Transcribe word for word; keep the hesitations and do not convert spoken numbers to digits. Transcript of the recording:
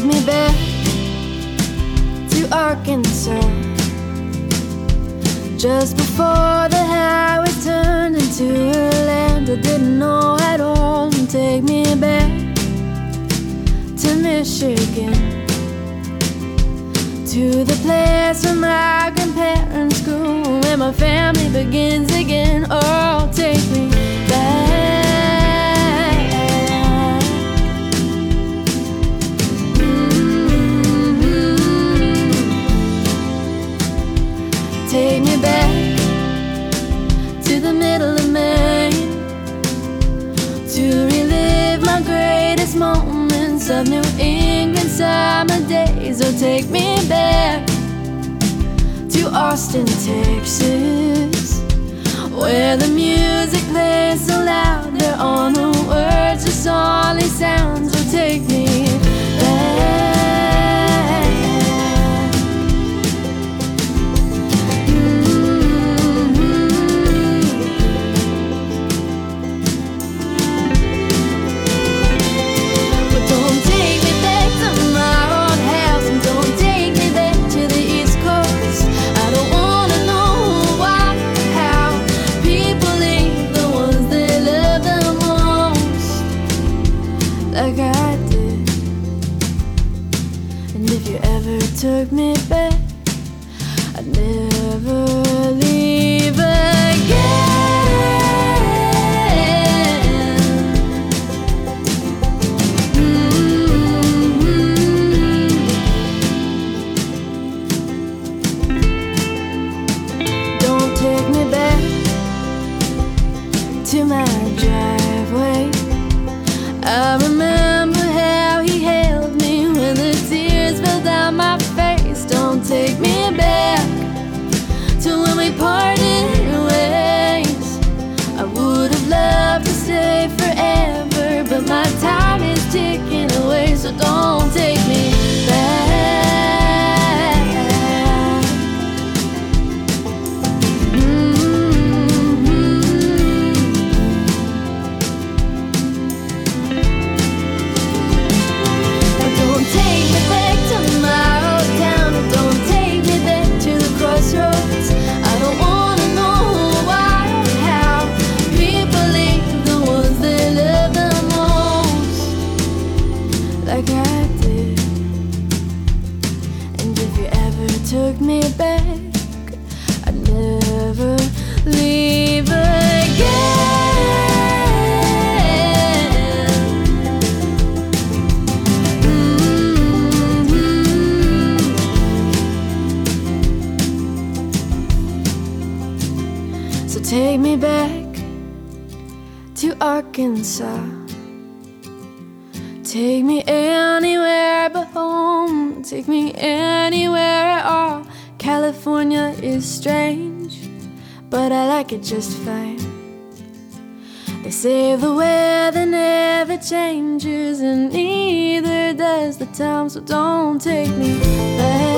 me back to Arkansas, just before the highway turned into a land I didn't know at all. And take me back to Michigan, to the place where my grandparents grew, where my family begins again. Oh, take me back. Mm-hmm. Take me back to the middle of Maine, to relive my greatest moments of New England summer days. Oh, take me back to Austin, Texas, where the music plays so loud, there are no words, just only sounds. Oh, take me back. Mm-hmm. But don't take me back to my old house, and don't take me back to the East Coast. I don't wanna know why, how people leave the ones they love the most, like I did. And if you ever took me back, I'd never leave again. Mm-hmm. Don't take me back to my driveway. I remember how he held me when the tears fell down my face. Don't take me back to when we parted ways. I would have loved to stay forever, but my time is ticking away. So don't take me back. Mm-hmm. Don't take me back to my old town. Don't take me back to the crossroads. I don't wanna know why, how people leave the ones they love the most, like I did. And if you ever took me back, I'd never leave again. So take me back to Arkansas, take me anywhere but home, take me anywhere at all. California is strange, but I like it just fine. They say the weather never changes, and neither does the time. So don't take me back.